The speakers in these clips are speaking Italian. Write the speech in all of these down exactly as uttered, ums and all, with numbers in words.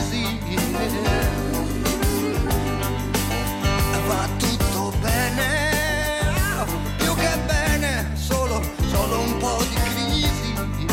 crisi. Va tutto bene, più che bene, solo, solo un po' di crisi.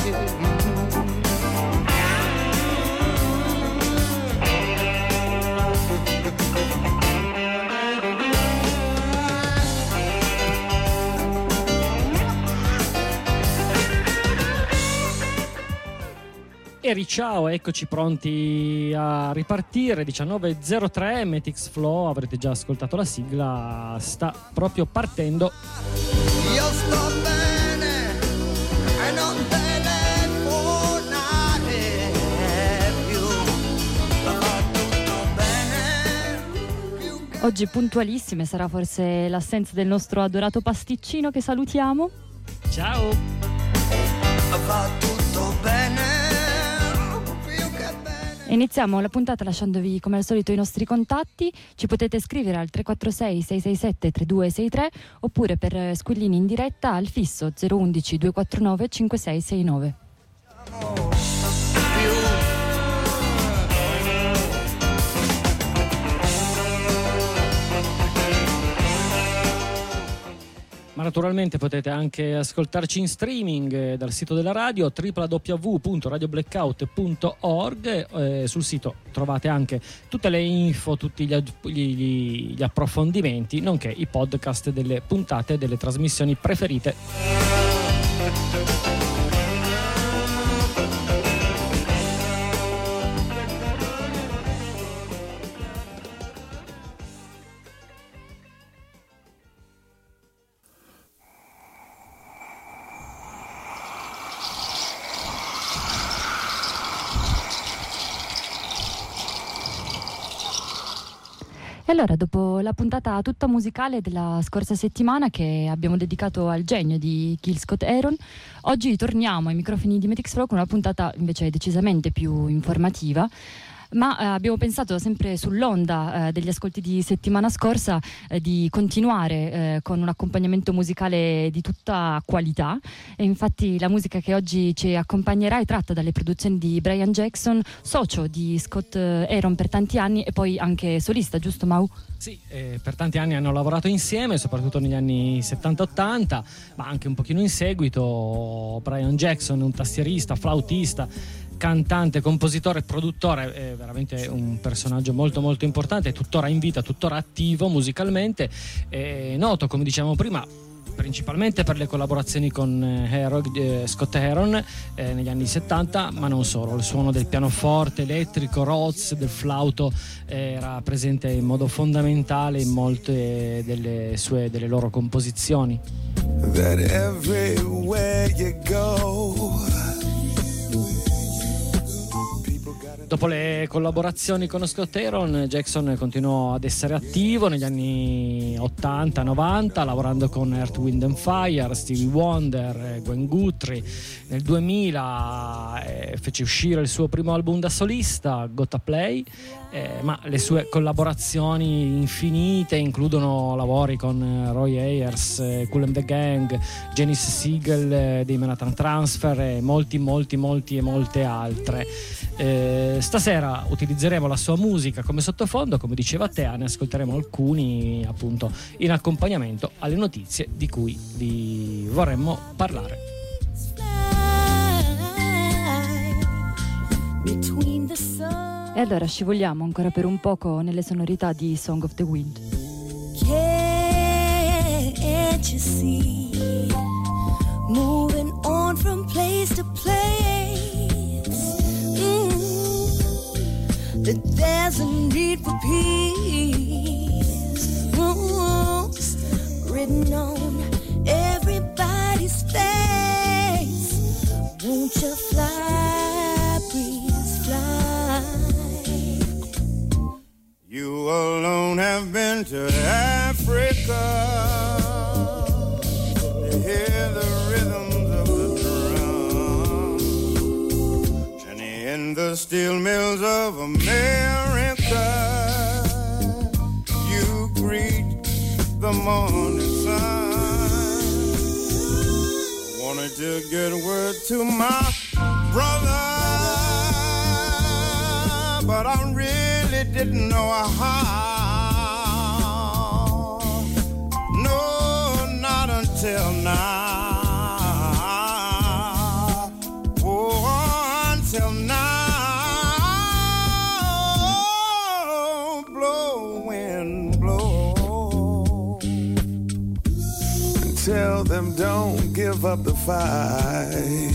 E ciao, eccoci pronti a ripartire. diciannove e zero tre, Metix Flow, avrete già ascoltato la sigla, sta proprio partendo. Io sto bene e non telefonare più, va tutto bene, più che... Oggi puntualissime, sarà forse l'assenza del nostro adorato pasticcino che salutiamo. Ciao. Va tutto bene. Iniziamo la puntata lasciandovi come al solito i nostri contatti. Ci potete scrivere al tre quattro sei sei sei sette tre due sei tre oppure per squillini in diretta al fisso zero uno uno due quattro nove cinque sei sei nove. Ma naturalmente potete anche ascoltarci in streaming eh, dal sito della radio w w w punto radio blackout punto org. Eh, sul sito trovate anche tutte le info, tutti gli, gli, gli approfondimenti, nonché i podcast delle puntate delle trasmissioni preferite. E allora, dopo la puntata tutta musicale della scorsa settimana che abbiamo dedicato al genio di Gil Scott-Heron, oggi torniamo ai microfoni di Metix Flow con una puntata invece decisamente più informativa. Ma eh, abbiamo pensato, sempre sull'onda eh, degli ascolti di settimana scorsa, eh, di continuare eh, con un accompagnamento musicale di tutta qualità, e infatti la musica che oggi ci accompagnerà è tratta dalle produzioni di Brian Jackson, socio di Scott-Heron per tanti anni e poi anche solista, giusto Mau? Sì, eh, per tanti anni hanno lavorato insieme, soprattutto negli anni settanta ottanta, ma anche un pochino in seguito. Brian Jackson, un tastierista, flautista, cantante, compositore, produttore, è veramente un personaggio molto molto importante, tuttora in vita, tuttora attivo musicalmente, è noto, come dicevamo prima, principalmente per le collaborazioni con Heron, eh, Scott-Heron eh, negli anni settanta, ma non solo. Il suono del pianoforte elettrico, Rhodes, del flauto eh, era presente in modo fondamentale in molte delle sue delle loro composizioni. That everywhere you go. Dopo le collaborazioni con Scott-Heron, Jackson continuò ad essere attivo negli anni ottanta novanta, lavorando con Earth, Wind and Fire, Stevie Wonder, Gwen Guthrie. Nel duemila eh, fece uscire il suo primo album da solista, Gotta Play, eh, ma le sue collaborazioni infinite includono lavori con Roy Ayers, eh, Kool and the Gang, Janice Siegel eh, dei Manhattan Transfer e molti molti molti e molte altre. Eh, stasera utilizzeremo la sua musica come sottofondo, come diceva Tea, ne ascolteremo alcuni appunto in accompagnamento alle notizie di cui vi vorremmo parlare. E allora scivoliamo ancora per un poco nelle sonorità di Song of the Wind. Can't you see, moving on from place to place, mm, that there's a need for peace, mm, written on everybody's face. Won't you fly, please fly? You alone have been to Africa to hear the rhythms of the drum, and in the steel mills of America you greet the morning sun. I wanted to get word to my brother, but I really didn't know how. No, not until now. Oh, until now. Blow, wind, blow. Tell them don't give up the fight.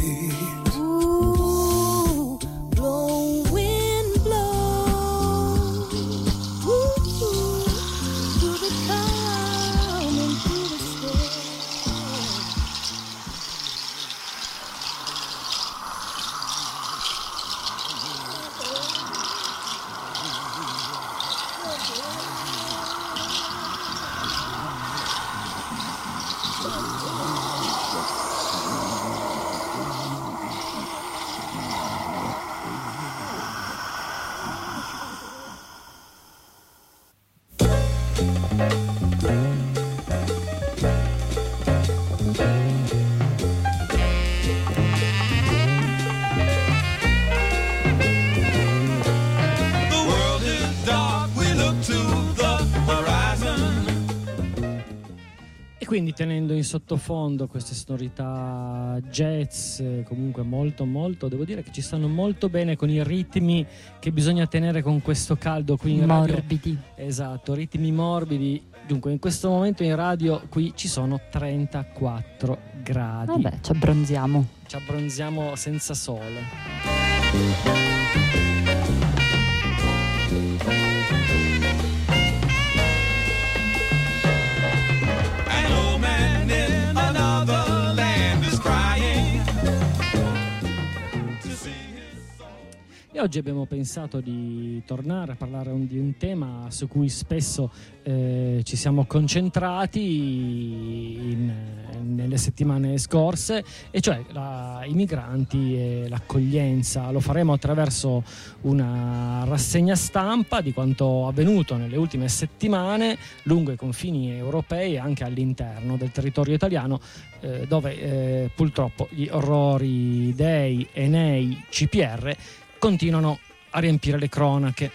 Quindi tenendo in sottofondo queste sonorità jazz, comunque molto molto, devo dire che ci stanno molto bene con i ritmi che bisogna tenere con questo caldo qui in radio. Morbidi. Esatto, ritmi morbidi. Dunque in questo momento in radio qui ci sono trentaquattro gradi. Vabbè, ci abbronziamo. Ci abbronziamo senza sole. E oggi abbiamo pensato di tornare a parlare un, di un tema su cui spesso eh, ci siamo concentrati in, nelle settimane scorse, e cioè la, i migranti e l'accoglienza. Lo faremo attraverso una rassegna stampa di quanto avvenuto nelle ultime settimane lungo i confini europei e anche all'interno del territorio italiano, eh, dove eh, purtroppo gli orrori dei Enei C P R continuano a riempire le cronache.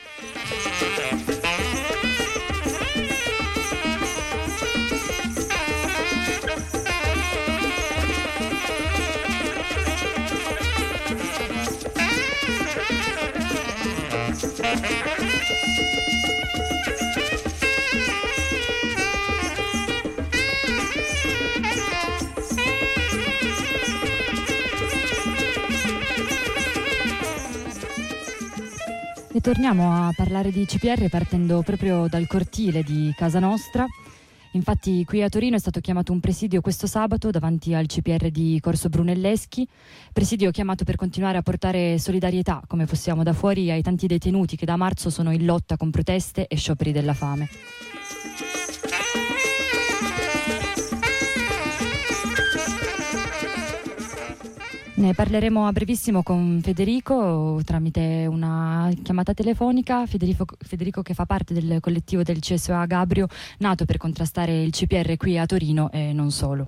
E torniamo a parlare di C P R partendo proprio dal cortile di casa nostra. Infatti qui a Torino è stato chiamato un presidio questo sabato davanti al C P R di Corso Brunelleschi, presidio chiamato per continuare a portare solidarietà, come possiamo, da fuori ai tanti detenuti che da marzo sono in lotta con proteste e scioperi della fame. Ne parleremo a brevissimo con Federico tramite una chiamata telefonica. Federico, Federico che fa parte del collettivo del C S O A Gabrio, nato per contrastare il C P R qui a Torino e non solo.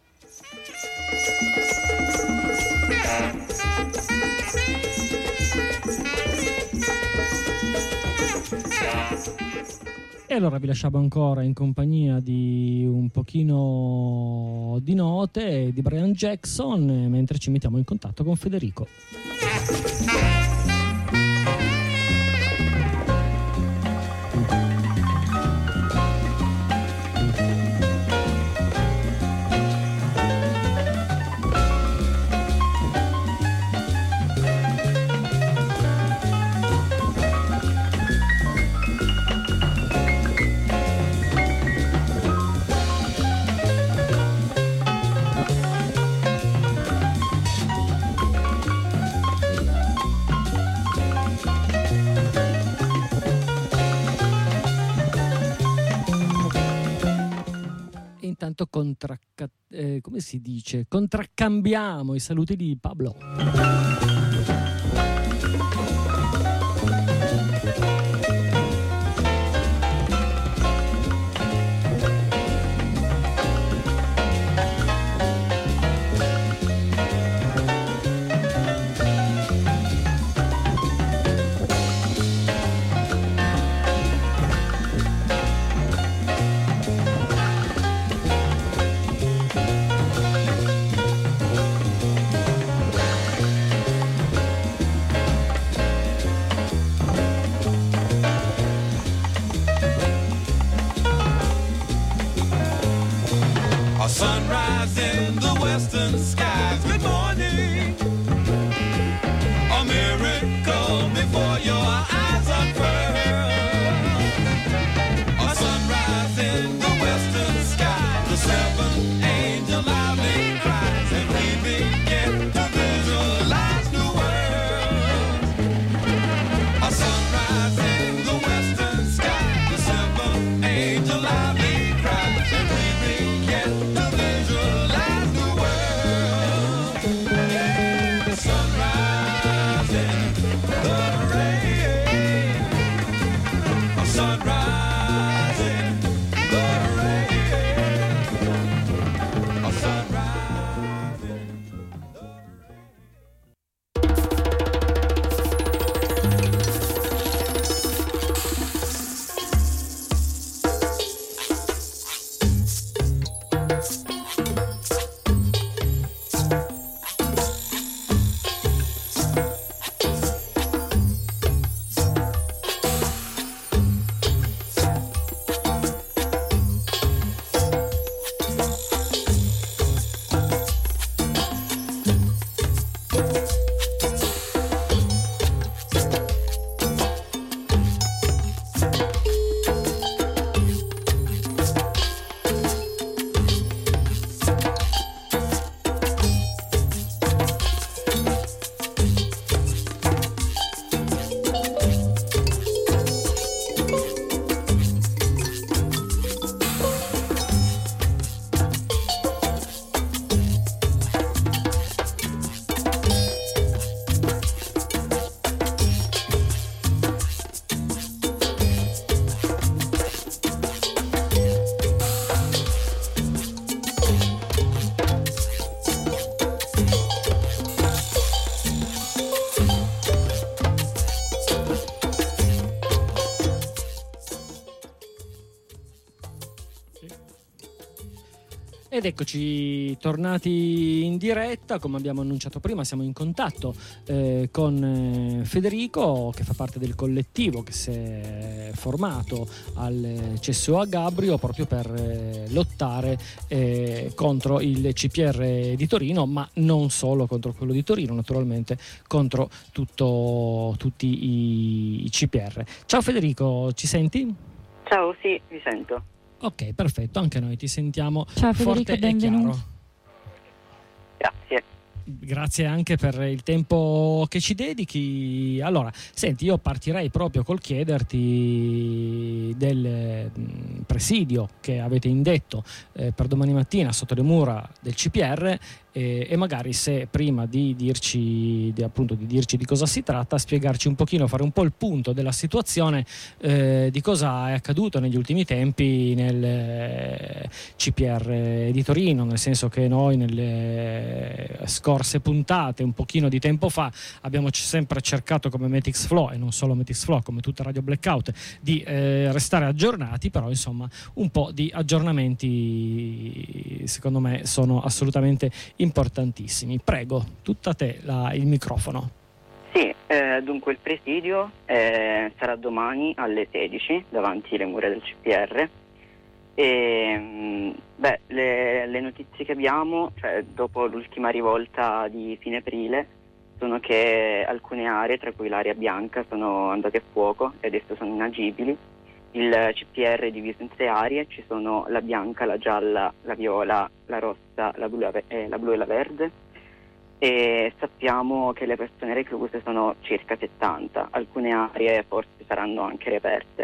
E allora vi lasciamo ancora in compagnia di un pochino di note di Brian Jackson, mentre ci mettiamo in contatto con Federico. Intanto contracca- eh, come si dice? Contraccambiamo i saluti di Pablo. sunrise in the western skies. Good morning. A miracle before your eyes unfurl. A sunrise in the western sky. The seventh angel loudly cries, and we begin to visualize new worlds. A sunrise in the western sky. The seventh angel loudly cries, and we begin to visualize new worlds. Yeah, sunrise in the rain. A sunrise in the rain. A sunrise in the rain. Ed eccoci tornati in diretta. Come abbiamo annunciato prima, siamo in contatto eh, con eh, Federico, che fa parte del collettivo che si è formato al C S O a Gabrio proprio per eh, lottare eh, contro il C P R di Torino, ma non solo contro quello di Torino, naturalmente contro tutto, tutti i, i C P R. Ciao Federico, ci senti? Ciao, sì, vi sento. Ok, perfetto, anche noi ti sentiamo. Ciao Federico, forte benvenuto. e chiaro. Grazie. Grazie anche per il tempo che ci dedichi. Allora, senti, io partirei proprio col chiederti del mh, presidio che avete indetto eh, per domani mattina sotto le mura del C P R, e, e magari se prima di dirci di, appunto di dirci di cosa si tratta, spiegarci un pochino, fare un po' il punto della situazione, eh, di cosa è accaduto negli ultimi tempi nel eh, C P R di Torino, nel senso che noi nelle scorse puntate, un pochino di tempo fa, abbiamo c- sempre cercato come Metix Flow, e non solo Metix Flow, come tutta Radio Blackout, di eh, restare aggiornati, però insomma un po' di aggiornamenti secondo me sono assolutamente importantissimi. Prego, tutta te la, il microfono. Sì, eh, dunque il presidio eh, sarà domani alle sedici davanti alle mura del C P R. E mh, beh, le, le notizie che abbiamo, cioè dopo l'ultima rivolta di fine aprile, sono che alcune aree, tra cui l'area bianca, sono andate a fuoco e adesso sono inagibili. Il C P R è diviso in tre aree: ci sono la bianca, la gialla, la viola, la rossa, la blu, eh, la blu e la verde, e sappiamo che le persone recluse sono circa settanta, alcune aree forse saranno anche riaperte.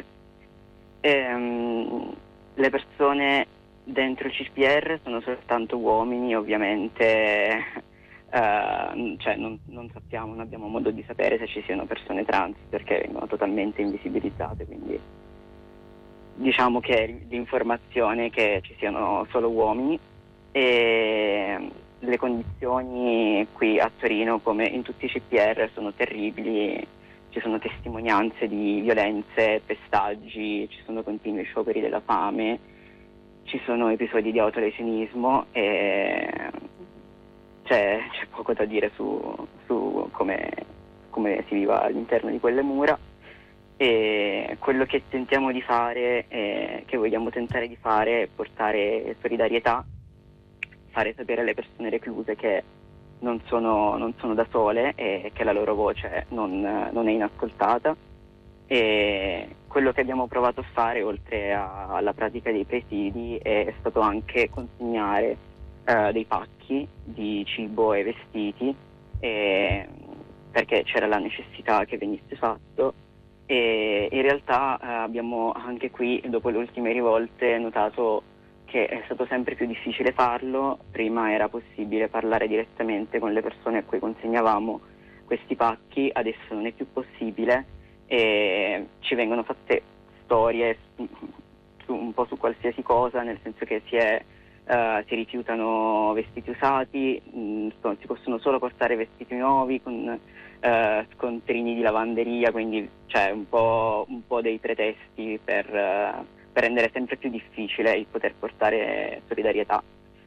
Ehm, le persone dentro il C P R sono soltanto uomini, ovviamente, eh, cioè non, non sappiamo, non abbiamo modo di sapere se ci siano persone trans, perché vengono totalmente invisibilizzate, quindi diciamo che l'informazione è che ci siano solo uomini. E le condizioni qui a Torino, come in tutti i C P R, sono terribili. Ci sono testimonianze di violenze, pestaggi, ci sono continui scioperi della fame, ci sono episodi di autolesionismo e c'è, c'è poco da dire su, su come, come si viva all'interno di quelle mura. E quello che tentiamo di fare, eh, che vogliamo tentare di fare, è portare solidarietà fare sapere alle persone recluse che non sono, non sono da sole e che la loro voce non, non è inascoltata. E quello che abbiamo provato a fare, oltre a, alla pratica dei presidi, è, è stato anche consegnare eh, dei pacchi di cibo e vestiti, e, perché c'era la necessità che venisse fatto. E in realtà eh, abbiamo anche qui, dopo le ultime rivolte, notato che è stato sempre più difficile farlo. Prima era possibile parlare direttamente con le persone a cui consegnavamo questi pacchi, adesso non è più possibile e ci vengono fatte storie su, un po' su qualsiasi cosa, nel senso che si, è, uh, si rifiutano vestiti usati, mh, si possono solo portare vestiti nuovi con uh, scontrini di lavanderia, quindi c'è un po', un po' dei pretesti per... Uh, per rendere sempre più difficile il poter portare solidarietà.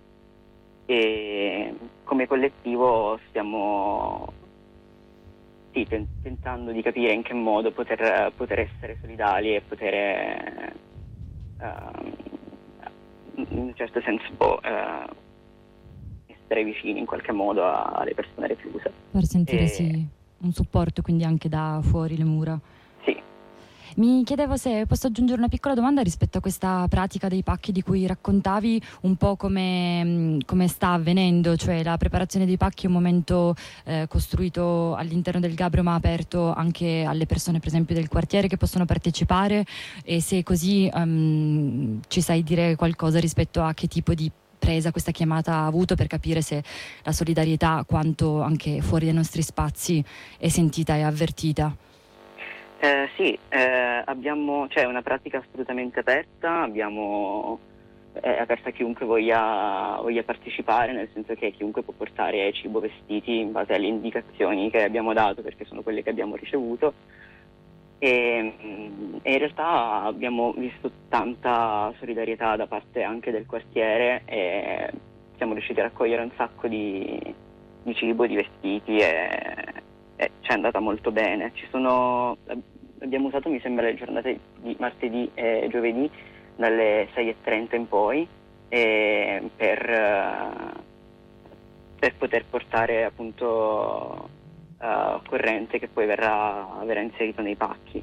E come collettivo stiamo sì, tentando di capire in che modo poter, poter essere solidali e poter uh, in un certo senso uh, essere vicini in qualche modo alle persone recluse. Per sentire e... sì, un supporto quindi anche da fuori le mura. Sì. Mi chiedevo se posso aggiungere una piccola domanda rispetto a questa pratica dei pacchi di cui raccontavi, un po' come, come sta avvenendo, cioè la preparazione dei pacchi è un momento eh, costruito all'interno del Gabbro ma aperto anche alle persone per esempio del quartiere che possono partecipare, e se è così um, ci sai dire qualcosa rispetto a che tipo di presa questa chiamata ha avuto, per capire se la solidarietà quanto anche fuori dai nostri spazi è sentita e avvertita. Eh, sì, eh, abbiamo, cioè, una pratica assolutamente aperta, abbiamo, è aperta a chiunque voglia, voglia partecipare, nel senso che chiunque può portare cibo, vestiti in base alle indicazioni che abbiamo dato, perché sono quelle che abbiamo ricevuto. E, e in realtà abbiamo visto tanta solidarietà da parte anche del quartiere e siamo riusciti a raccogliere un sacco di, di cibo, di vestiti e... Eh, ci è andata molto bene. Ci sono, abbiamo usato mi sembra le giornate di martedì e giovedì dalle sei e trenta in poi eh, per, per poter portare appunto uh, corrente che poi verrà, verrà inserito nei pacchi.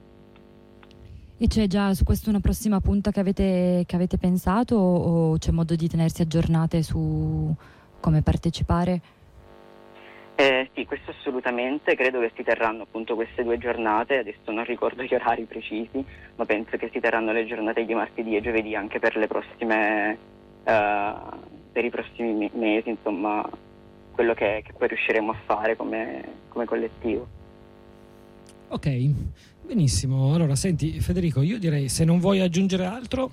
E c'è già su questo una prossima punta che avete, che avete pensato, o c'è modo di tenersi aggiornate su come partecipare? Eh, sì, questo assolutamente, credo che si terranno appunto queste due giornate, adesso non ricordo gli orari precisi, ma penso che si terranno le giornate di martedì e giovedì anche per le prossime, eh, per i prossimi mesi, insomma, quello che, che poi riusciremo a fare come, come collettivo. Ok, benissimo. Allora, senti Federico, io direi, se non vuoi aggiungere altro...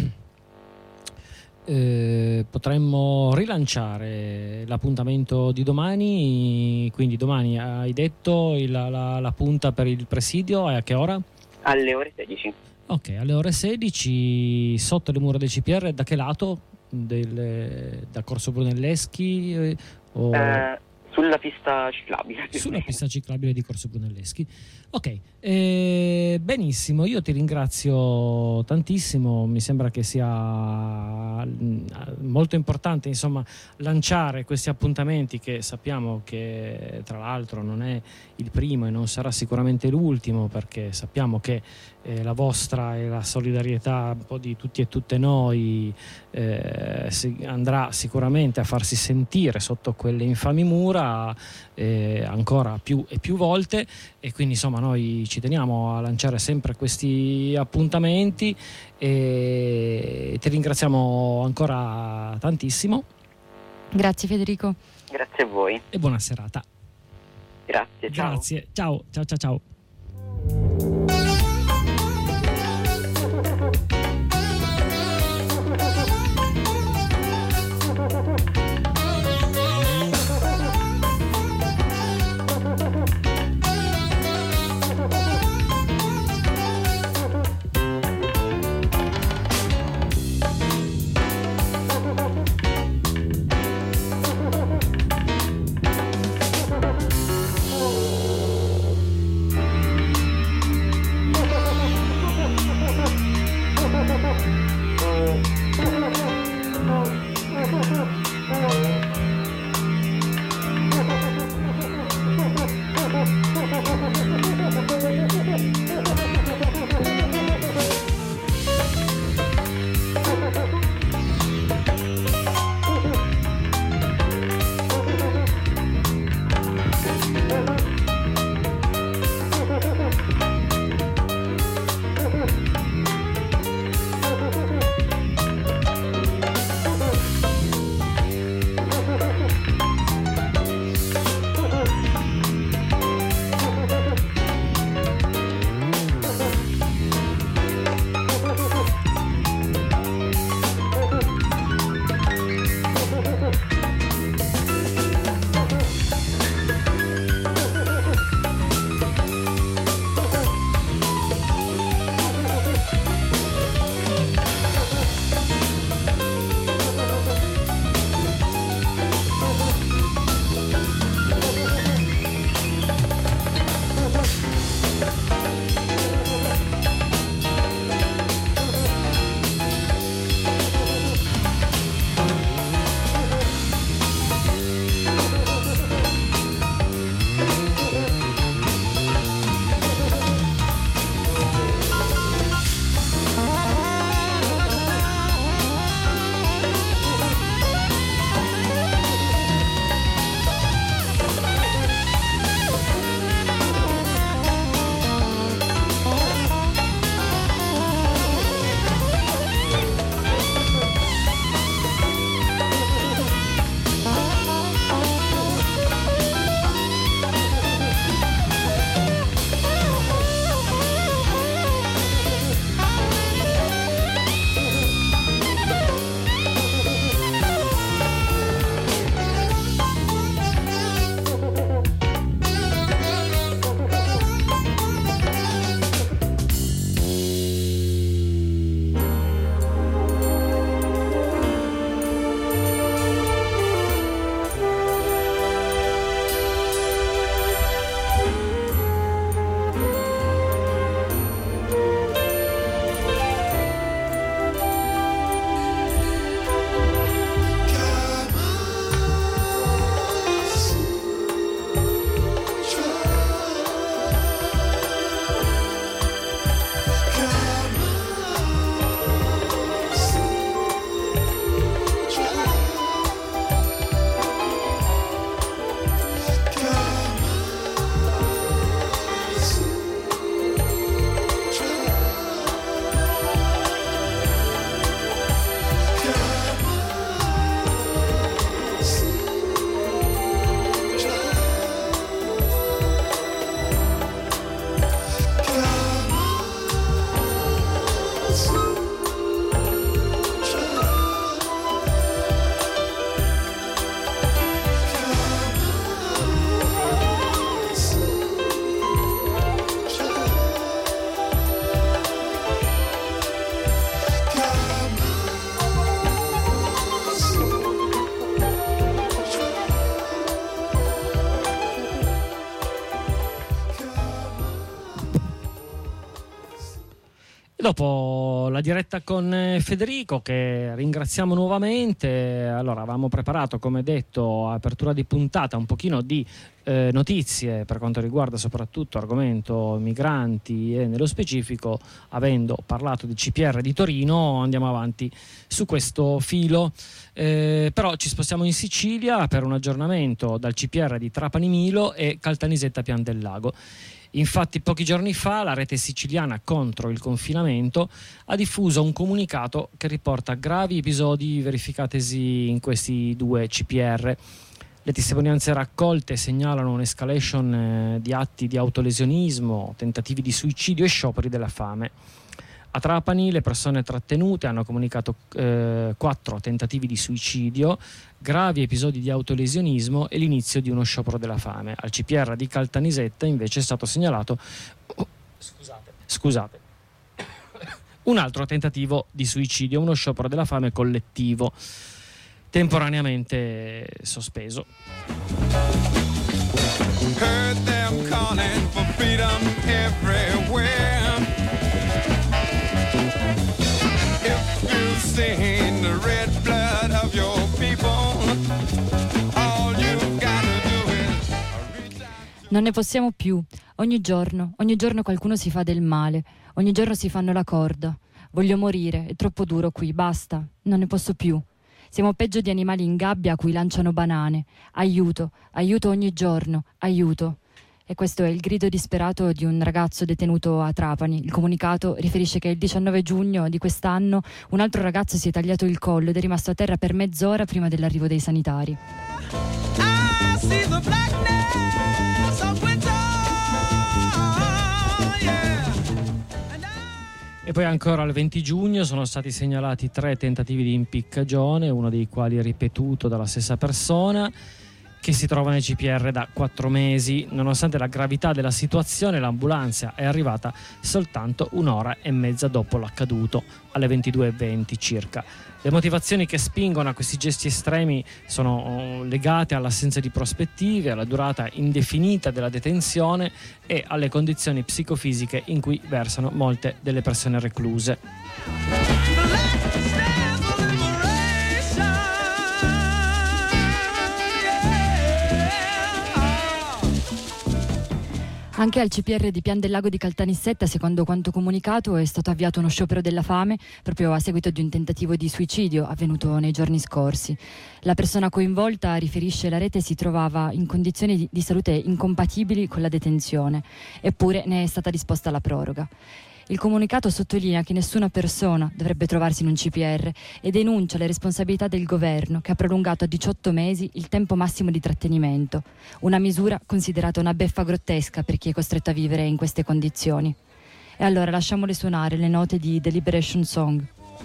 Eh, potremmo rilanciare l'appuntamento di domani, quindi domani hai detto il, la, la punta per il presidio è a che ora? Alle ore sedici. Ok, alle ore sedici sotto le mura del C P R, da che lato? Del, da Corso Brunelleschi? Eh, o... eh, sulla pista ciclabile. Sulla pista ciclabile di Corso Brunelleschi. Ok, eh, benissimo, io ti ringrazio tantissimo, mi sembra che sia molto importante insomma lanciare questi appuntamenti che sappiamo che tra l'altro non è il primo e non sarà sicuramente l'ultimo, perché sappiamo che eh, la vostra e la solidarietà un po' di tutti e tutte noi eh, si, andrà sicuramente a farsi sentire sotto quelle infami mura eh, ancora più e più volte, e quindi insomma noi ci teniamo a lanciare sempre questi appuntamenti e ti ringraziamo ancora tantissimo. Grazie Federico. Grazie a voi. E buona serata. Grazie, ciao. Grazie, ciao, ciao, ciao, ciao. Dopo la diretta con Federico, che ringraziamo nuovamente, allora avevamo preparato, come detto, apertura di puntata, un pochino di eh, notizie per quanto riguarda soprattutto argomento migranti e nello specifico, avendo parlato di C P R di Torino, andiamo avanti su questo filo. Eh, però ci spostiamo in Sicilia per un aggiornamento dal C P R di Trapani Milo e Caltanissetta Pian del Lago. Infatti pochi giorni fa la rete siciliana contro il confinamento ha diffuso un comunicato che riporta gravi episodi verificatesi in questi due C P R. Le testimonianze raccolte segnalano un'escalation eh, di atti di autolesionismo, tentativi di suicidio e scioperi della fame. A Trapani le persone trattenute hanno comunicato eh, quattro tentativi di suicidio, gravi episodi di autolesionismo e l'inizio di uno sciopero della fame. Al C P R di Caltanissetta invece è stato segnalato oh, scusate, scusate, un altro tentativo di suicidio, uno sciopero della fame collettivo, temporaneamente sospeso. Heard them calling for freedom everywhere. If you've seen the red blood of your people, all you gotta do is reach out. Non ne possiamo più. Ogni giorno, ogni giorno qualcuno si fa del male. Ogni giorno si fanno la corda. Voglio morire, è troppo duro qui, basta. Non ne posso più. Siamo peggio di animali in gabbia a cui lanciano banane. Aiuto, aiuto ogni giorno, aiuto. E questo è il grido disperato di un ragazzo detenuto a Trapani. Il comunicato riferisce che il diciannove giugno di quest'anno un altro ragazzo si è tagliato il collo ed è rimasto a terra per mezz'ora prima dell'arrivo dei sanitari. I see the blackness of winter, yeah. E poi ancora il venti giugno sono stati segnalati tre tentativi di impiccagione, uno dei quali ripetuto dalla stessa persona, che si trova nei C P R da quattro mesi. Nonostante la gravità della situazione, l'ambulanza è arrivata soltanto un'ora e mezza dopo l'accaduto, alle ventidue e venti circa. Le motivazioni che spingono a questi gesti estremi sono legate all'assenza di prospettive, alla durata indefinita della detenzione e alle condizioni psicofisiche in cui versano molte delle persone recluse. Anche al C P R di Pian del Lago di Caltanissetta, secondo quanto comunicato, è stato avviato uno sciopero della fame proprio a seguito di un tentativo di suicidio avvenuto nei giorni scorsi. La persona coinvolta, riferisce la rete, si trovava in condizioni di, di salute incompatibili con la detenzione, eppure ne è stata disposta la proroga. Il comunicato sottolinea che nessuna persona dovrebbe trovarsi in un C P R e denuncia le responsabilità del governo, che ha prolungato a diciotto mesi il tempo massimo di trattenimento, una misura considerata una beffa grottesca per chi è costretto a vivere in queste condizioni. E allora lasciamole suonare le note di The Liberation Song.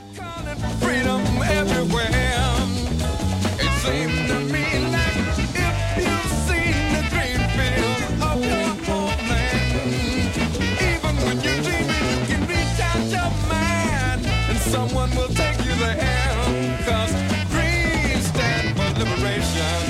Someone will take you there, 'cause green stand for liberation.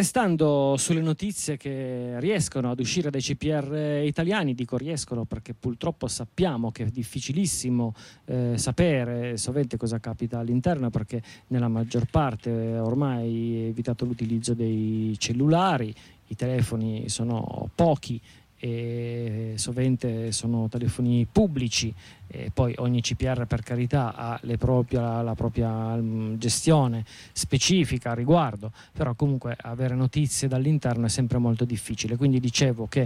restando sulle notizie che riescono ad uscire dai C P R italiani, dico riescono perché purtroppo sappiamo che è difficilissimo eh, sapere sovente cosa capita all'interno, perché nella maggior parte ormai è evitato l'utilizzo dei cellulari, i telefoni sono pochi e sovente sono telefoni pubblici, e poi ogni C P R per carità ha le propria, la propria gestione specifica a riguardo, però comunque avere notizie dall'interno è sempre molto difficile. Quindi dicevo che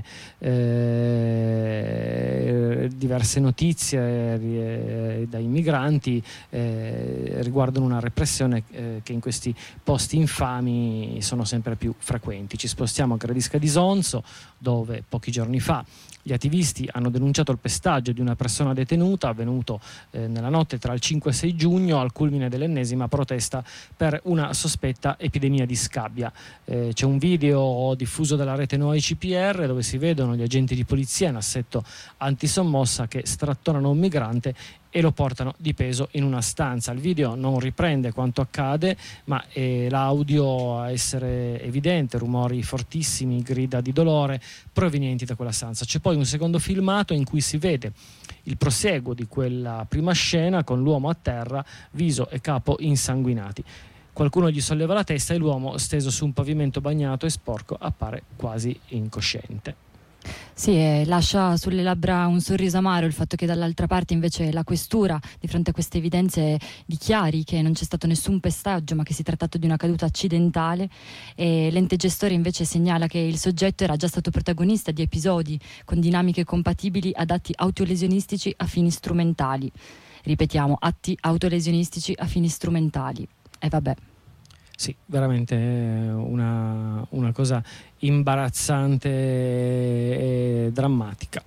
eh, diverse notizie eh, dai migranti eh, riguardano una repressione eh, che in questi posti infami sono sempre più frequenti. Ci spostiamo a Gradisca di Sonzo, dove pochi giorni fa gli attivisti hanno denunciato il pestaggio di una persona detenuta avvenuto eh, nella notte tra il cinque e sei giugno, al culmine dell'ennesima protesta per una sospetta epidemia di scabbia. Eh, c'è un video diffuso dalla rete Noi C P R dove si vedono gli agenti di polizia in assetto antisommossa che strattonano un migrante e lo portano di peso in una stanza. Il video non riprende quanto accade, ma è l'audio a essere evidente, rumori fortissimi, grida di dolore provenienti da quella stanza. C'è poi un secondo filmato in cui si vede il prosieguo di quella prima scena con l'uomo a terra, viso e capo insanguinati. Qualcuno gli solleva la testa e l'uomo, steso su un pavimento bagnato e sporco, appare quasi incosciente. Sì, e lascia sulle labbra un sorriso amaro il fatto che dall'altra parte invece la questura, di fronte a queste evidenze, dichiari che non c'è stato nessun pestaggio ma che si è trattato di una caduta accidentale, e l'ente gestore invece segnala che il soggetto era già stato protagonista di episodi con dinamiche compatibili ad atti autolesionistici a fini strumentali. Ripetiamo, atti autolesionistici a fini strumentali. E vabbè. Sì, veramente una, una cosa imbarazzante e drammatica.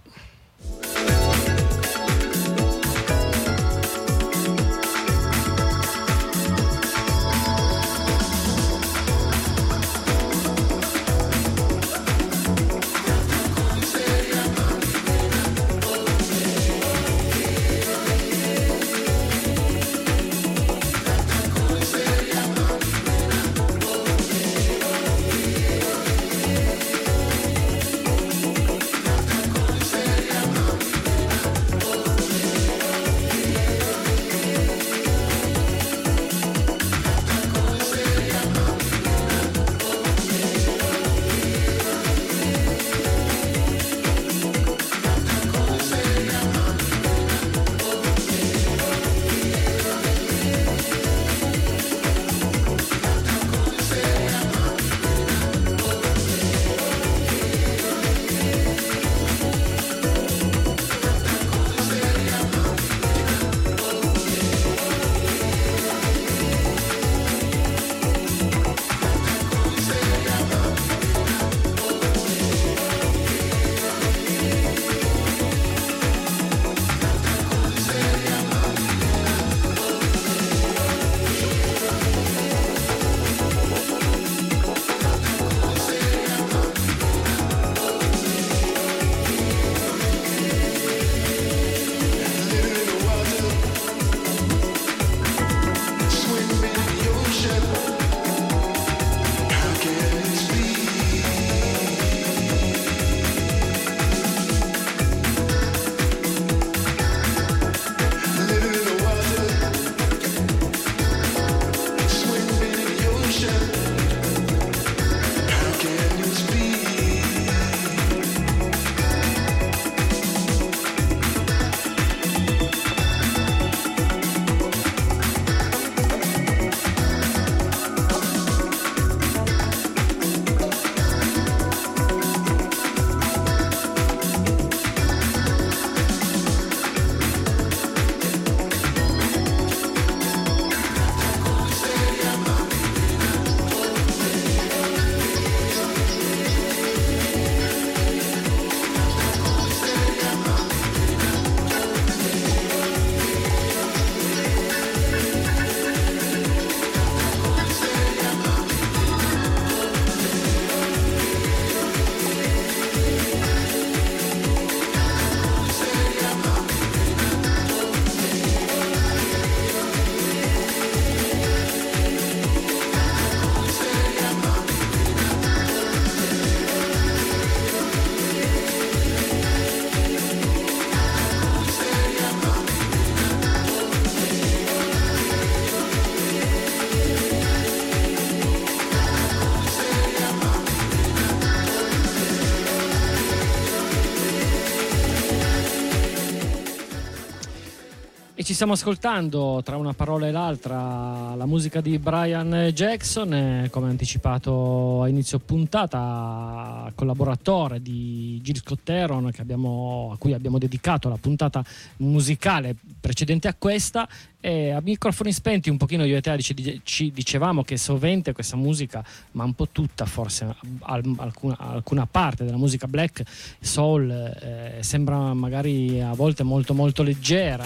ci stiamo ascoltando tra una parola e l'altra la musica di Brian Jackson, eh, come anticipato a inizio puntata, collaboratore di Gil Scott-Heron, che abbiamo, a cui abbiamo dedicato la puntata musicale precedente a questa. E a microfoni spenti un pochino io e te ci, ci dicevamo che sovente questa musica, ma un po' tutta forse, alcuna, alcuna parte della musica black soul eh, sembra magari a volte molto molto leggera,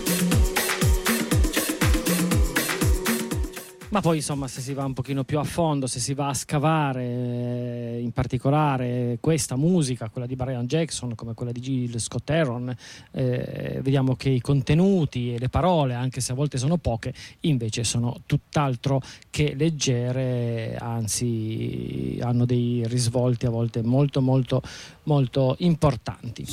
ma poi insomma se si va un pochino più a fondo, se si va a scavare eh, in particolare questa musica, quella di Brian Jackson come quella di Gil Scott-Heron, eh, vediamo che i contenuti e le parole, anche se a volte sono poche, invece sono tutt'altro che leggere, anzi hanno dei risvolti a volte molto molto molto importanti.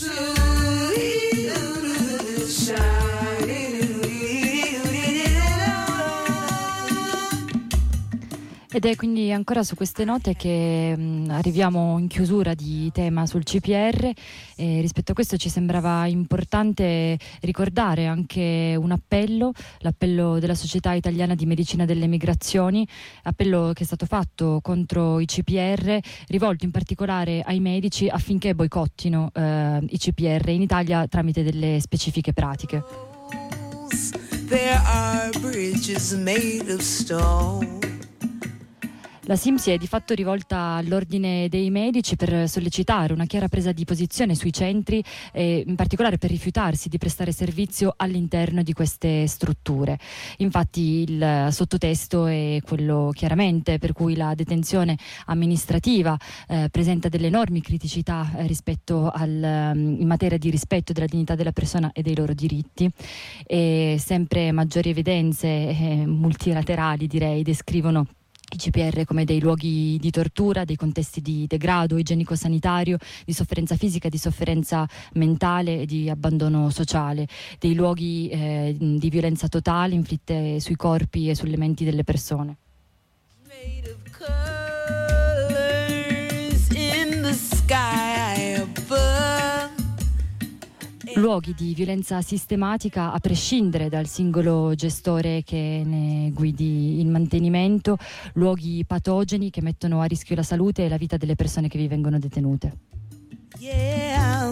Ed è quindi ancora su queste note che mh, arriviamo in chiusura di tema sul C P R, e rispetto a questo ci sembrava importante ricordare anche un appello, l'appello della Società Italiana di Medicina delle Migrazioni, appello che è stato fatto contro i C P R, rivolto in particolare ai medici affinché boicottino eh, i C P R in Italia tramite delle specifiche pratiche. There are bridges made of stone. La S I M si è di fatto rivolta all'ordine dei medici per sollecitare una chiara presa di posizione sui centri e in particolare per rifiutarsi di prestare servizio all'interno di queste strutture. Infatti il sottotesto è quello chiaramente per cui la detenzione amministrativa eh, presenta delle enormi criticità eh, rispetto al, in materia di rispetto della dignità della persona e dei loro diritti, e sempre maggiori evidenze eh, multilaterali direi descrivono i C P R come dei luoghi di tortura, dei contesti di degrado igienico-sanitario, di sofferenza fisica, di sofferenza mentale e di abbandono sociale, dei luoghi eh, di violenza totale inflitte sui corpi e sulle menti delle persone. Made of colors in the sky above. Luoghi di violenza sistematica a prescindere dal singolo gestore che ne guidi il mantenimento, luoghi patogeni che mettono a rischio la salute e la vita delle persone che vi vengono detenute. Yeah.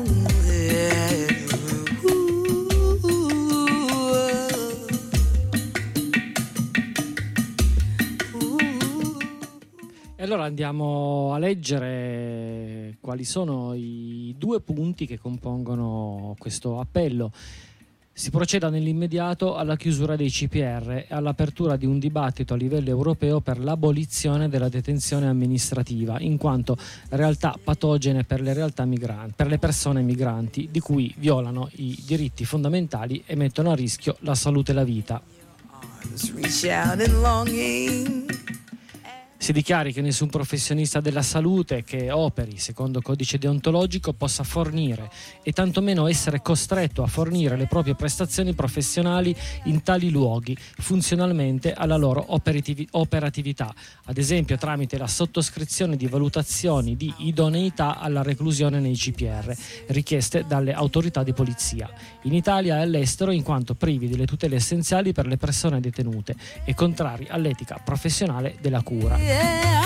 E allora andiamo a leggere quali sono i due punti che compongono questo appello. Si proceda nell'immediato alla chiusura dei C P R e all'apertura di un dibattito a livello europeo per l'abolizione della detenzione amministrativa, in quanto realtà patogene per le realtà migranti, per le persone migranti, di cui violano i diritti fondamentali e mettono a rischio la salute e la vita. Reach out in longing. Si dichiari che nessun professionista della salute che operi secondo codice deontologico possa fornire e tantomeno essere costretto a fornire le proprie prestazioni professionali in tali luoghi funzionalmente alla loro operativi- operatività, ad esempio tramite la sottoscrizione di valutazioni di idoneità alla reclusione nei C P R richieste dalle autorità di polizia, in Italia e all'estero, in quanto privi delle tutele essenziali per le persone detenute e contrari all'etica professionale della cura. Yeah,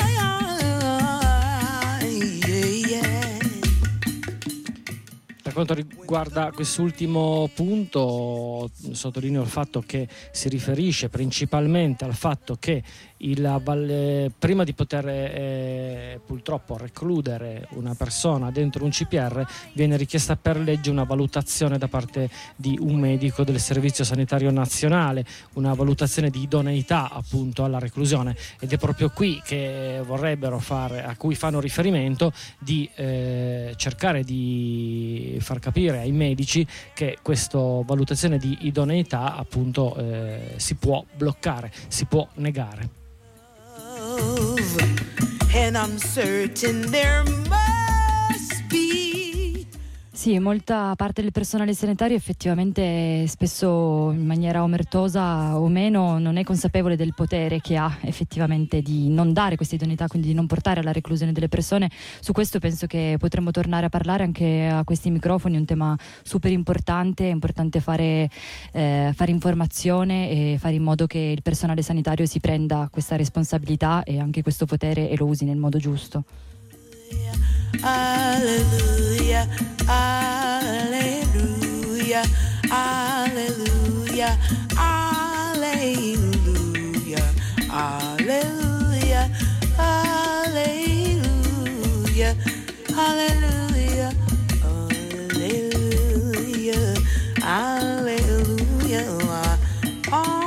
yeah, yeah. Per quanto riguarda quest'ultimo punto, sottolineo il fatto che si riferisce principalmente al fatto che il, prima di poter eh, purtroppo recludere una persona dentro un C P R viene richiesta per legge una valutazione da parte di un medico del Servizio Sanitario Nazionale, una valutazione di idoneità appunto alla reclusione, ed è proprio qui che vorrebbero fare, a cui fanno riferimento, di eh, cercare di far capire ai medici che questa valutazione di idoneità appunto eh, si può bloccare, si può negare. And I'm certain there must be. Sì, molta parte del personale sanitario effettivamente spesso in maniera omertosa o meno non è consapevole del potere che ha effettivamente di non dare questa idoneità, quindi di non portare alla reclusione delle persone. Su questo penso che potremmo tornare a parlare anche a questi microfoni, un tema super importante, è importante fare, eh, fare informazione e fare in modo che il personale sanitario si prenda questa responsabilità e anche questo potere e lo usi nel modo giusto. Alleluia, alleluia, alleluia, alleluia, alleluia, alleluia, alleluia, alleluia, alleluia. Oh.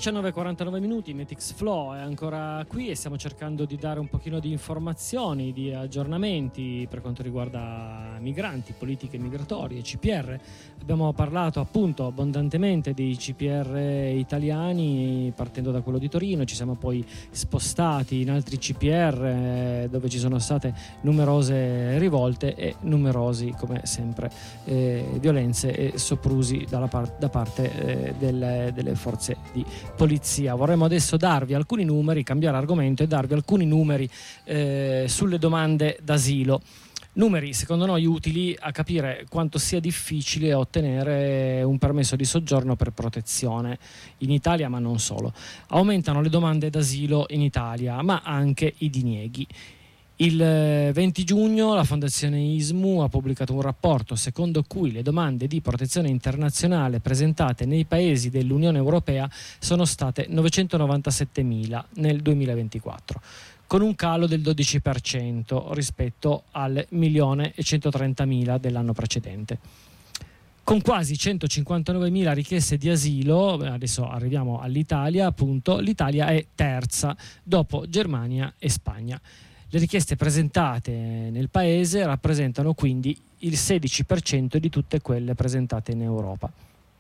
diciannove e quarantanove minuti, Metix Flow è ancora qui e stiamo cercando di dare un pochino di informazioni, di aggiornamenti per quanto riguarda migranti, politiche migratorie, C P R. Abbiamo parlato appunto abbondantemente dei C P R italiani partendo da quello di Torino, ci siamo poi spostati in altri C P R dove ci sono state numerose rivolte e numerosi, come sempre, eh, violenze e soprusi dalla par- da parte eh, del, delle forze di polizia. Vorremmo adesso darvi alcuni numeri, cambiare argomento e darvi alcuni numeri eh, sulle domande d'asilo. Numeri secondo noi utili a capire quanto sia difficile ottenere un permesso di soggiorno per protezione in Italia, ma non solo. Aumentano le domande d'asilo in Italia, ma anche i dinieghi. Il venti giugno la Fondazione I S M U ha pubblicato un rapporto secondo cui le domande di protezione internazionale presentate nei paesi dell'Unione Europea sono state novecentonovantasettemila nel duemilaventiquattro, con un calo del dodici per cento rispetto al milione e centotrentamila dell'anno precedente. Con quasi centocinquantanovemila richieste di asilo, adesso arriviamo all'Italia, appunto, l'Italia è terza dopo Germania e Spagna. Le richieste presentate nel paese rappresentano quindi il sedici per cento di tutte quelle presentate in Europa.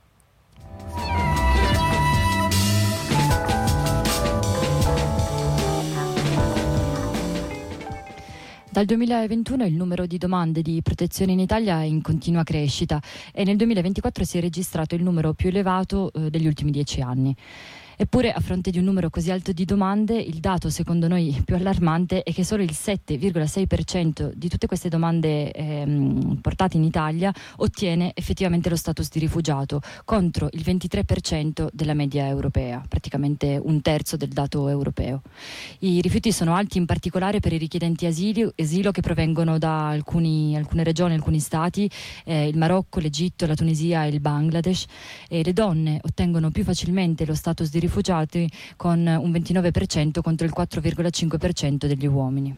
Dal duemilaventuno il numero di domande di protezione in Italia è in continua crescita e nel duemilaventiquattro si è registrato il numero più elevato eh, degli ultimi dieci anni. Eppure, a fronte di un numero così alto di domande, il dato secondo noi più allarmante è che solo il sette virgola sei per cento di tutte queste domande ehm, portate in Italia ottiene effettivamente lo status di rifugiato, contro il ventitré per cento della media europea, praticamente un terzo del dato europeo. I rifiuti sono alti in particolare per i richiedenti asilo, asilo che provengono da alcuni, alcune regioni, alcuni stati, eh, il Marocco, l'Egitto, la Tunisia e il Bangladesh, e le donne ottengono più facilmente lo status di rifugiati con un ventinove per cento contro il quattro virgola cinque per cento degli uomini.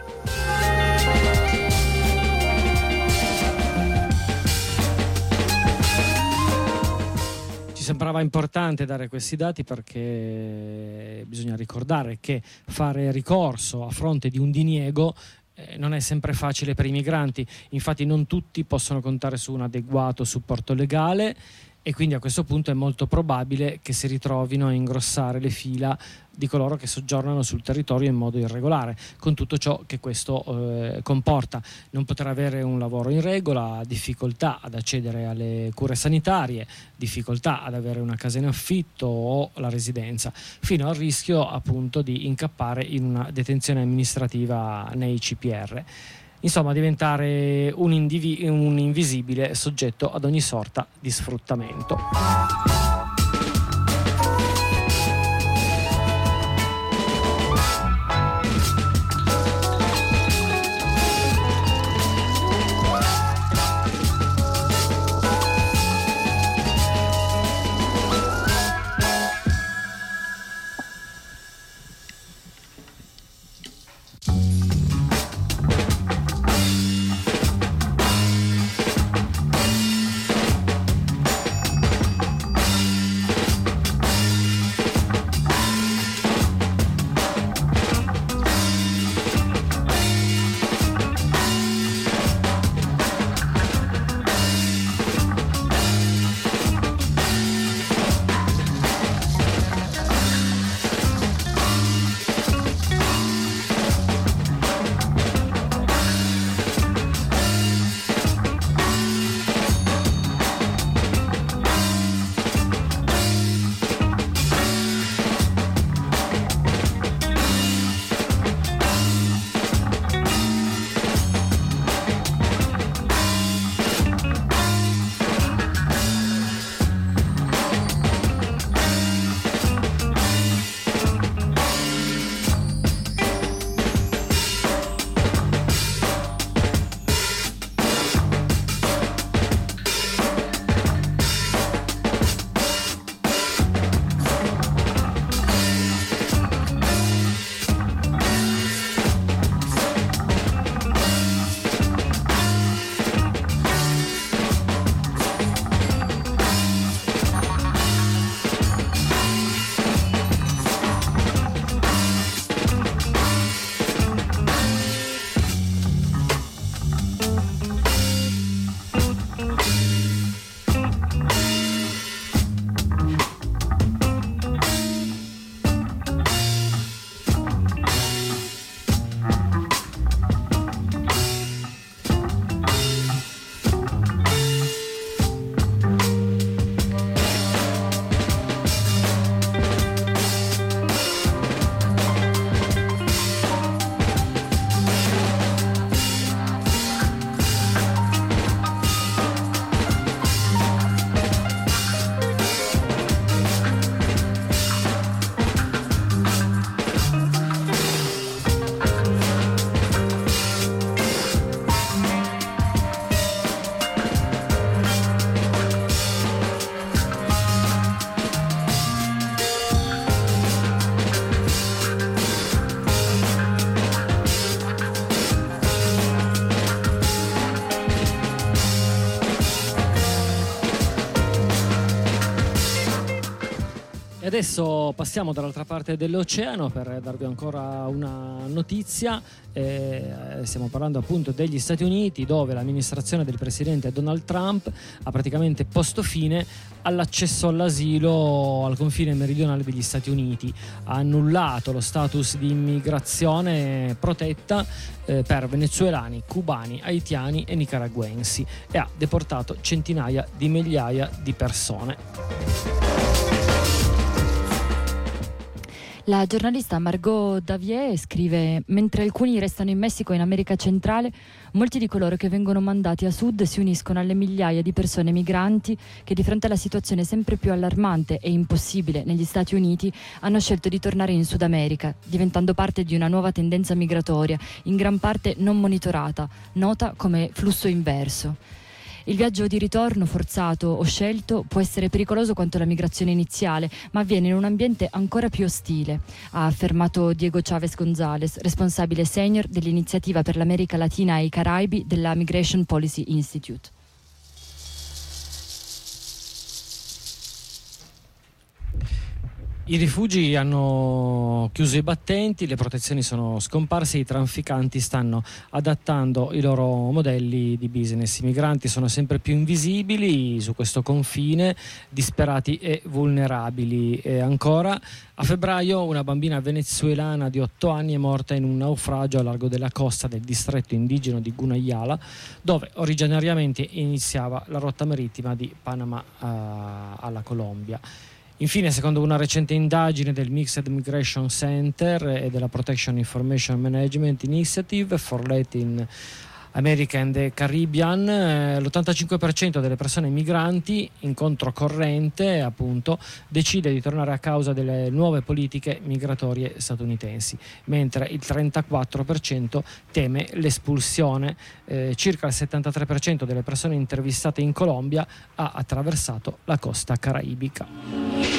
Ci sembrava importante dare questi dati perché bisogna ricordare che fare ricorso a fronte di un diniego eh, non è sempre facile per i migranti, infatti non tutti possono contare su un adeguato supporto legale e quindi a questo punto è molto probabile che si ritrovino a ingrossare le fila di coloro che soggiornano sul territorio in modo irregolare, con tutto ciò che questo eh, comporta: non poter avere un lavoro in regola, difficoltà ad accedere alle cure sanitarie, difficoltà ad avere una casa in affitto o la residenza, fino al rischio appunto di incappare in una detenzione amministrativa nei C P R. Insomma, diventare un, indivi- un invisibile soggetto ad ogni sorta di sfruttamento. adesso passiamo dall'altra parte dell'oceano per darvi ancora una notizia. Eh, stiamo parlando appunto degli Stati Uniti, dove l'amministrazione del presidente Donald Trump ha praticamente posto fine all'accesso all'asilo al confine meridionale degli Stati Uniti. Ha annullato lo status di immigrazione protetta eh, per venezuelani, cubani, haitiani e nicaraguensi e ha deportato centinaia di migliaia di persone. La giornalista Margot Davier scrive: mentre alcuni restano in Messico e in America centrale, molti di coloro che vengono mandati a sud si uniscono alle migliaia di persone migranti che, di fronte alla situazione sempre più allarmante e impossibile negli Stati Uniti, hanno scelto di tornare in Sud America, diventando parte di una nuova tendenza migratoria, in gran parte non monitorata, nota come flusso inverso. Il viaggio di ritorno forzato o scelto può essere pericoloso quanto la migrazione iniziale, ma avviene in un ambiente ancora più ostile, ha affermato Diego Chavez González, responsabile senior dell'iniziativa per l'America Latina e i Caraibi della Migration Policy Institute. I rifugi hanno chiuso i battenti, le protezioni sono scomparse, i trafficanti stanno adattando i loro modelli di business. I migranti sono sempre più invisibili su questo confine, disperati e vulnerabili. E ancora, a febbraio una bambina venezuelana di otto anni è morta in un naufragio a largo della costa del distretto indigeno di Gunayala, dove originariamente iniziava la rotta marittima di Panama uh, alla Colombia. Infine, secondo una recente indagine del Mixed Migration Center e della Protection Information Management Initiative for Latin America and the Caribbean, eh, l'ottantacinque per cento delle persone migranti in controcorrente appunto decide di tornare a causa delle nuove politiche migratorie statunitensi, mentre il trentaquattro per cento teme l'espulsione. Eh, circa il settantatré per cento delle persone intervistate in Colombia ha attraversato la costa caraibica.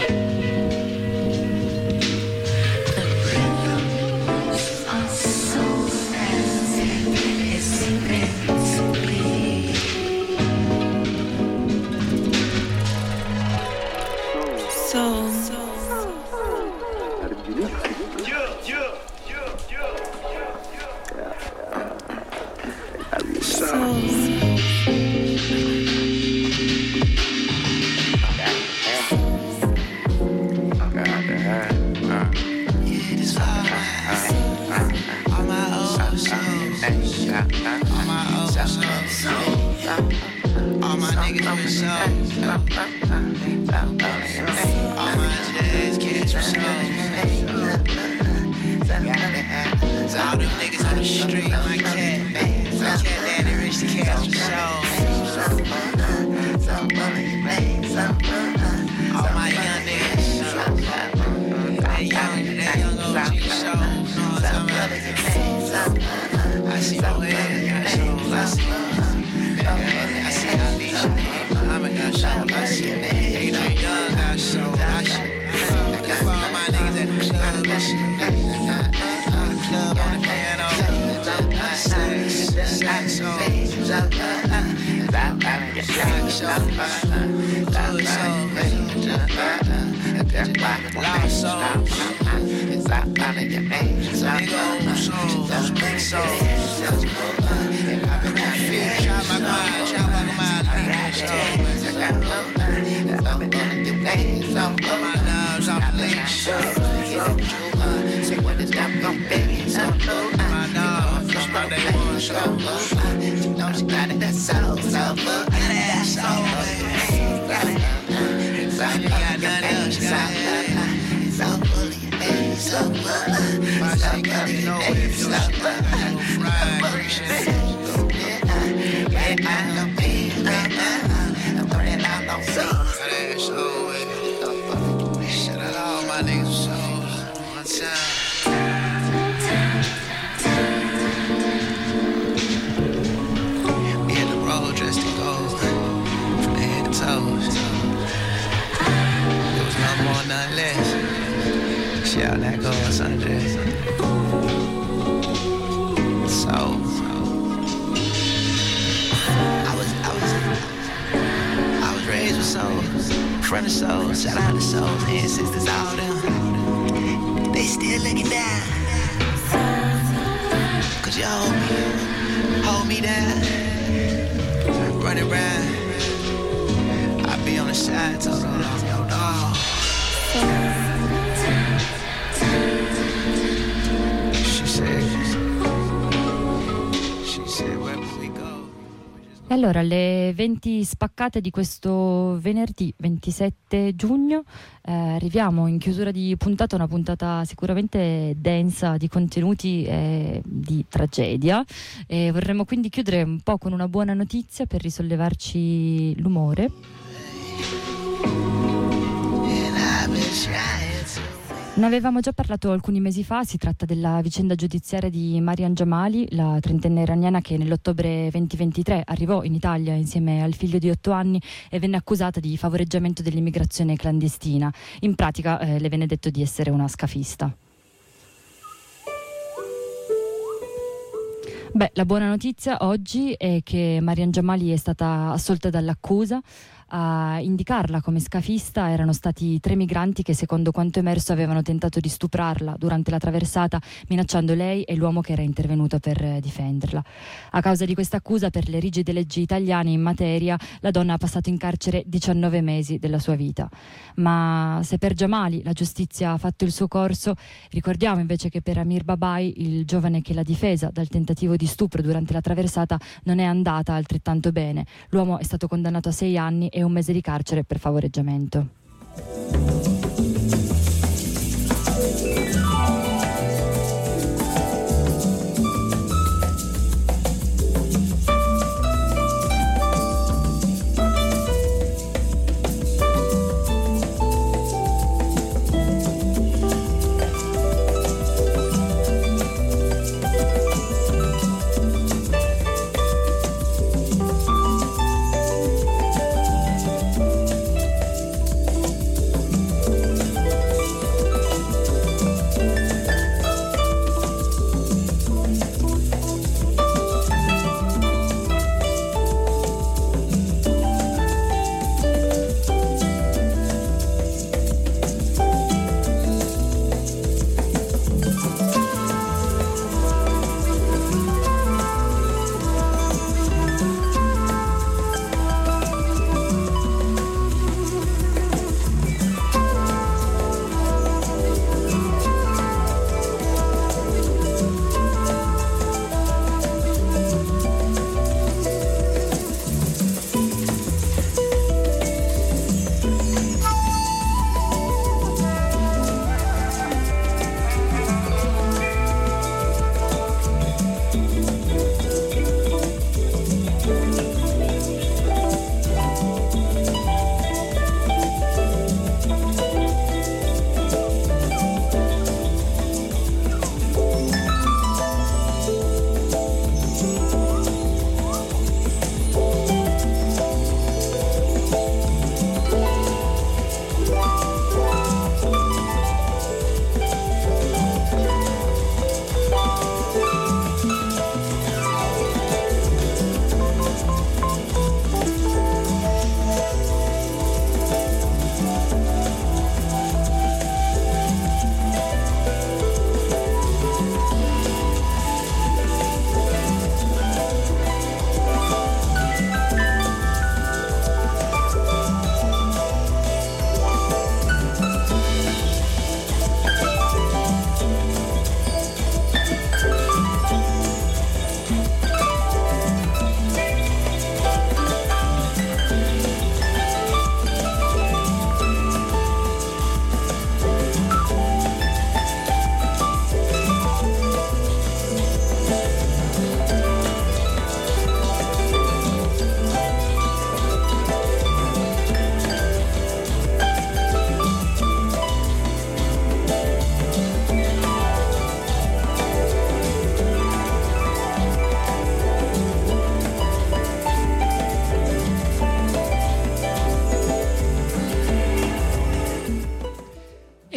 All my niggas doing so. All my jazz kids were so. So all them niggas on the street, my cat, my cat daddy rich the cat for so. All my young niggas, that young, that young O G show. Know what I'm talking about? I see no head, got shows, I see. I see Alicia, Muhammad got shows, I see Adrian Young got shows, I see. That's for all my niggas at the club, I see. Club on the piano, sex, sex, so. Shock show, good soul, loud soul, big old soul, those big souls. I've been that fear, try my mind, try my mind, I need to all my dogs off the leash. My dog, just about day one, so. You know she got it, that soul, so good. That soul, baby. You got nothing else, got it. So fully, so good. My shit got me know if you're fried, appreciate it. I'm be, I'm throwing out no seats. That soul, baby. Shout out all my niggas, so one time. We hit the road dressed in gold, from the head to toes. There was no more, none less. Shout that goes undressed. So. Raised with soul, front of souls, shout out to souls, ancestors, all them. They still looking down. Cause you hold me, hold me down. Run around. I be on the side, told her, yo, dog. She said, she said, where will we go? E allora, alle venti spaccate di questo venerdì ventisette giugno eh, arriviamo in chiusura di puntata, una puntata sicuramente densa di contenuti e di tragedia, e vorremmo quindi chiudere un po' con una buona notizia per risollevarci l'umore. Ne avevamo già parlato alcuni mesi fa, si tratta della vicenda giudiziaria di Mariam Jamali, la trentenne iraniana che nell'ottobre duemilaventitré arrivò in Italia insieme al figlio di otto anni e venne accusata di favoreggiamento dell'immigrazione clandestina. In pratica eh, le venne detto di essere una scafista. Beh, la buona notizia oggi è che Mariam Jamali è stata assolta dall'accusa. A indicarla come scafista erano stati tre migranti che, secondo quanto emerso, avevano tentato di stuprarla durante la traversata, minacciando lei e l'uomo che era intervenuto per difenderla. A causa di questa accusa, per le rigide leggi italiane in materia, la donna ha passato in carcere diciannove mesi della sua vita. Ma se per Jamali la giustizia ha fatto il suo corso, ricordiamo invece che per Amir Babai, il giovane che l'ha difesa dal tentativo di stupro durante la traversata, non è andata altrettanto bene. L'uomo è stato condannato a sei anni e un mese di carcere per favoreggiamento.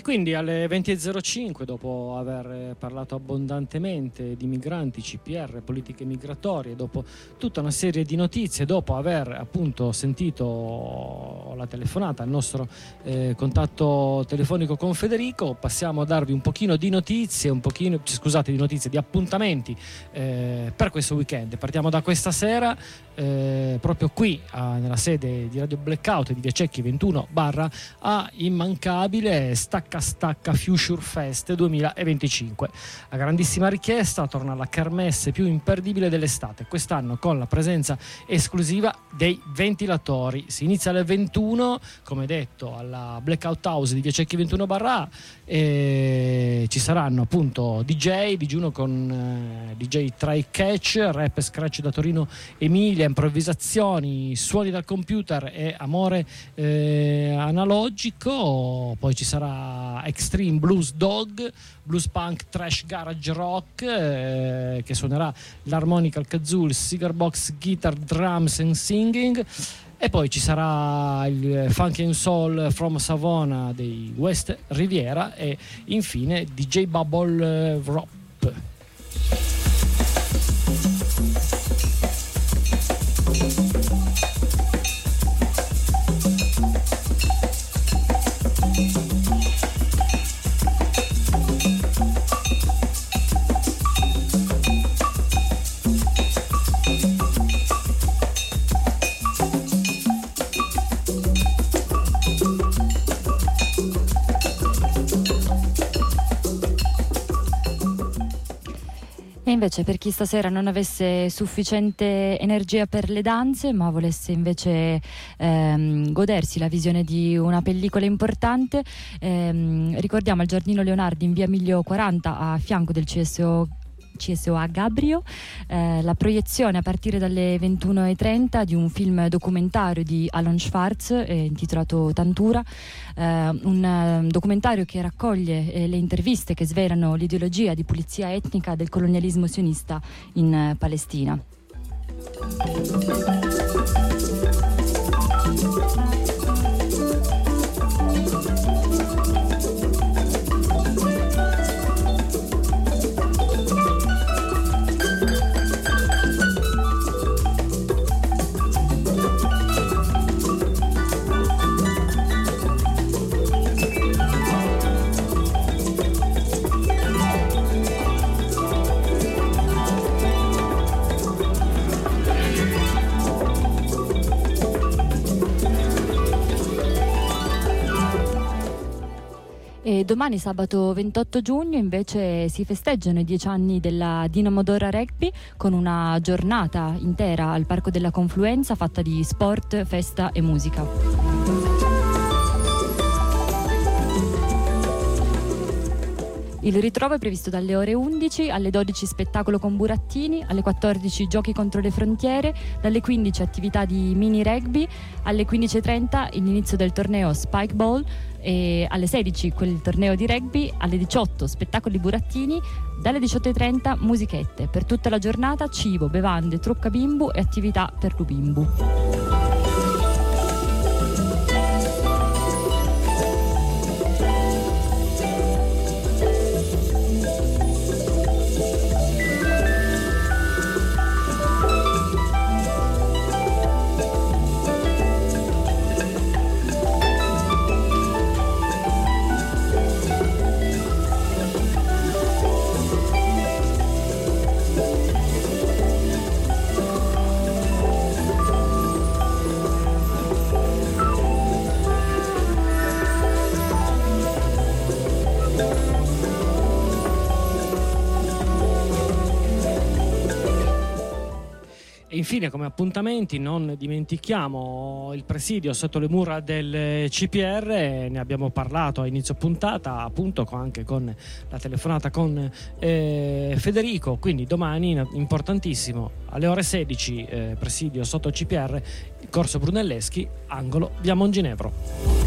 quindi alle venti e zero cinque, dopo aver parlato abbondantemente di migranti, C P R, politiche migratorie, dopo tutta una serie di notizie, dopo aver appunto sentito la telefonata, il nostro eh, contatto telefonico con Federico, passiamo a darvi un pochino di notizie, un pochino, scusate, di notizie, di appuntamenti eh, per questo weekend. Partiamo da questa sera, eh, proprio qui a, nella sede di Radio Blackout di Via Cecchi ventuno barra a immancabile Stacca Stacca Future Fest duemilaventicinque. A grandissima richiesta torna la kermesse più imperdibile dell'estate, quest'anno con la presenza esclusiva dei ventilatori. Si inizia alle ventuno, come detto, alla Blackout House di Via Cecchi ventuno barra A, e ci saranno appunto D J, digiuno con eh, D J Try Catch, rap e scratch da Torino Emilia, improvvisazioni, suoni dal computer e amore eh, analogico. Poi ci sarà Extreme Blues Dog, blues punk, trash, garage rock, eh, che suonerà l'armonica, il kazoo, il cigar box, guitar, drums and singing. E poi ci sarà il Funk and Soul from Savona dei West Riviera e infine D J Bubble Rock. E invece per chi stasera non avesse sufficiente energia per le danze, ma volesse invece ehm, godersi la visione di una pellicola importante, ehm, ricordiamo al Giardino Leonardi in via Miglio quaranta a fianco del C S O C S O A Gabrio, eh, la proiezione a partire dalle ventuno e trenta di un film documentario di Alan Schwartz eh, intitolato Tantura, eh, un eh, documentario che raccoglie eh, le interviste che svelano l'ideologia di pulizia etnica del colonialismo sionista in eh, Palestina. E domani, sabato ventotto giugno, invece si festeggiano i dieci anni della Dinamo Dora Rugby con una giornata intera al Parco della Confluenza fatta di sport, festa e musica. Il ritrovo è previsto dalle ore undici, alle dodici spettacolo con burattini, alle quattordici giochi contro le frontiere, dalle quindici attività di mini rugby, alle quindici e trenta l'inizio del torneo Spike Ball e alle sedici quel torneo di rugby, alle diciotto spettacoli burattini, dalle diciotto e trenta musichette. Per tutta la giornata cibo, bevande, trucca bimbu e attività per Lubimbu. Infine, come appuntamenti, non dimentichiamo il presidio sotto le mura del C P R. Ne abbiamo parlato a inizio puntata, appunto anche con la telefonata con eh, Federico. Quindi domani, importantissimo, alle ore sedici, eh, presidio sotto il C P R, Corso Brunelleschi, angolo via Monginevro.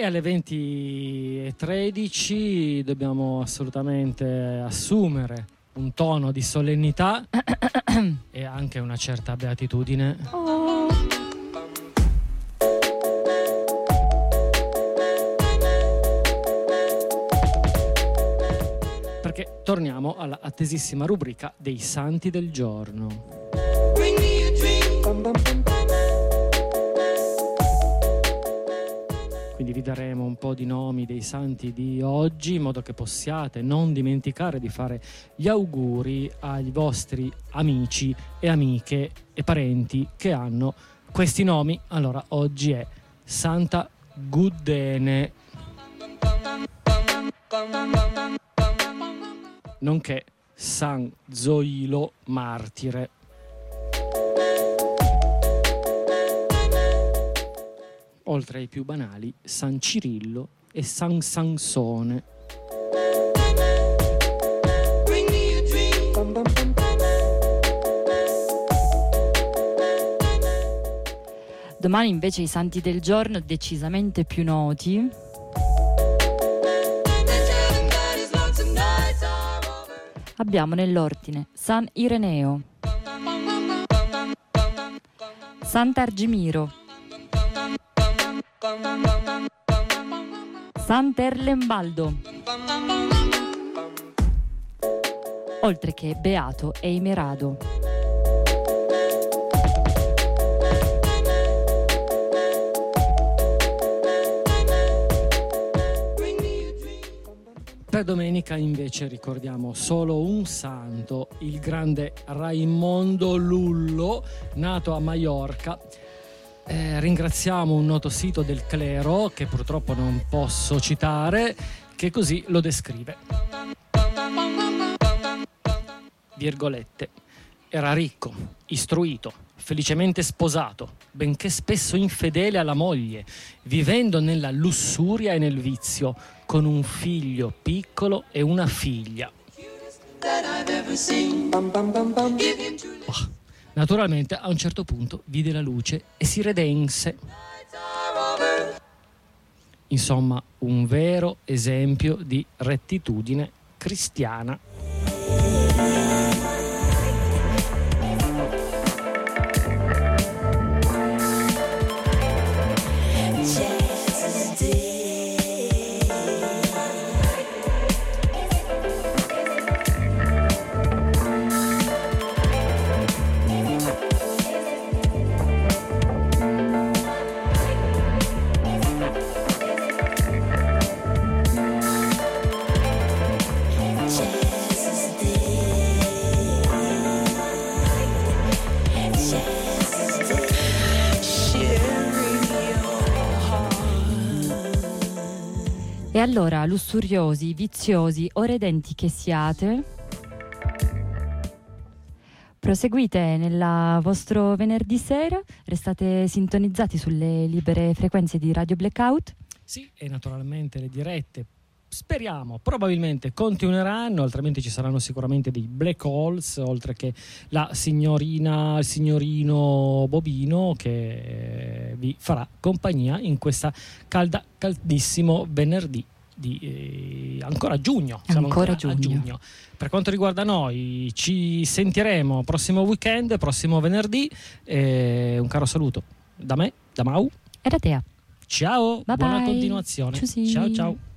alle venti e tredici dobbiamo assolutamente assumere un tono di solennità e anche una certa beatitudine. Oh. Perché torniamo alla attesissima rubrica dei santi del giorno. Quindi vi daremo un po' di nomi dei santi di oggi in modo che possiate non dimenticare di fare gli auguri ai vostri amici e amiche e parenti che hanno questi nomi. Allora, oggi è Santa Guddene, nonché San Zoilo martire. Oltre ai più banali, San Cirillo e San Sansone. Domani invece i santi del giorno decisamente più noti. Abbiamo nell'ordine San Ireneo, Sant'Argimiro, Sant'Erlembaldo, oltre che Beato Eimerado. Per domenica invece ricordiamo solo un santo, il grande Raimondo Lullo, nato a Maiorca. Eh, ringraziamo un noto sito del clero, che purtroppo non posso citare, che così lo descrive. Virgolette. Era ricco, istruito, felicemente sposato, benché spesso infedele alla moglie, vivendo nella lussuria e nel vizio, con un figlio piccolo e una figlia. Oh. Naturalmente a un certo punto vide la luce e si redense. Insomma, un vero esempio di rettitudine cristiana. E allora, lussuriosi, viziosi o redenti che siate, proseguite nel vostro venerdì sera, restate sintonizzati sulle libere frequenze di Radio Blackout. Sì, e naturalmente le dirette, speriamo, probabilmente continueranno, altrimenti ci saranno sicuramente dei black holes, oltre che la signorina, il signorino Bobino che vi farà compagnia in questa calda, caldissimo venerdì di eh, ancora giugno. Siamo ancora, ancora giugno. a giugno. Per quanto riguarda noi, ci sentiremo prossimo weekend, prossimo venerdì. Eh, un caro saluto da me, da Mau E da Tea. Ciao, Bye buona bye. continuazione. Ciao, sì. Ciao ciao.